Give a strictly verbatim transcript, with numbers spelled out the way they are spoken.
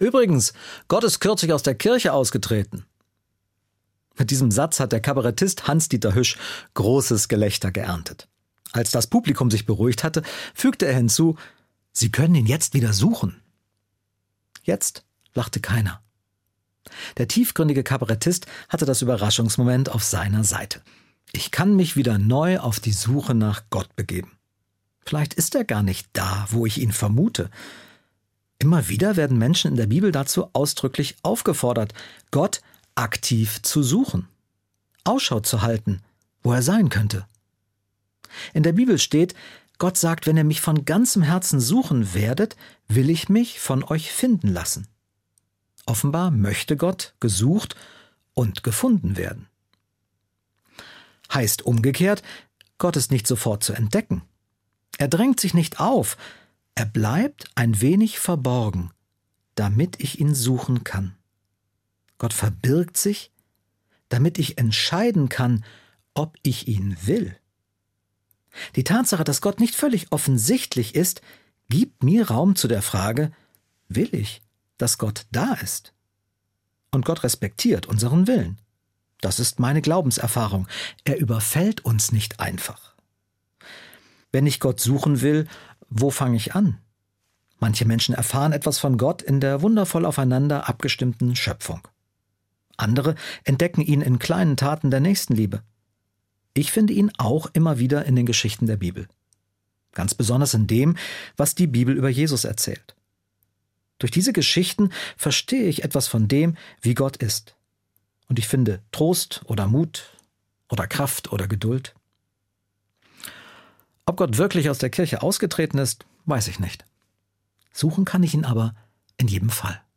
Übrigens, Gott ist kürzlich aus der Kirche ausgetreten. Mit diesem Satz hat der Kabarettist Hans-Dieter Hüsch großes Gelächter geerntet. Als das Publikum sich beruhigt hatte, fügte er hinzu, Sie können ihn jetzt wieder suchen. Jetzt lachte keiner. Der tiefgründige Kabarettist hatte das Überraschungsmoment auf seiner Seite. Ich kann mich wieder neu auf die Suche nach Gott begeben. Vielleicht ist er gar nicht da, wo ich ihn vermute. Immer wieder werden Menschen in der Bibel dazu ausdrücklich aufgefordert, Gott aktiv zu suchen, Ausschau zu halten, wo er sein könnte. In der Bibel steht, Gott sagt, wenn ihr mich von ganzem Herzen suchen werdet, will ich mich von euch finden lassen. Offenbar möchte Gott gesucht und gefunden werden. Heißt umgekehrt, Gott ist nicht sofort zu entdecken. Er drängt sich nicht auf, er bleibt ein wenig verborgen, damit ich ihn suchen kann. Gott verbirgt sich, damit ich entscheiden kann, ob ich ihn will. Die Tatsache, dass Gott nicht völlig offensichtlich ist, gibt mir Raum zu der Frage, will ich, dass Gott da ist? Und Gott respektiert unseren Willen. Das ist meine Glaubenserfahrung. Er überfällt uns nicht einfach. Wenn ich Gott suchen will, wo fange ich an? Manche Menschen erfahren etwas von Gott in der wundervoll aufeinander abgestimmten Schöpfung. Andere entdecken ihn in kleinen Taten der Nächstenliebe. Ich finde ihn auch immer wieder in den Geschichten der Bibel. Ganz besonders in dem, was die Bibel über Jesus erzählt. Durch diese Geschichten verstehe ich etwas von dem, wie Gott ist. Und ich finde Trost oder Mut oder Kraft oder Geduld. Ob Gott wirklich aus der Kirche ausgetreten ist, weiß ich nicht. Suchen kann ich ihn aber in jedem Fall.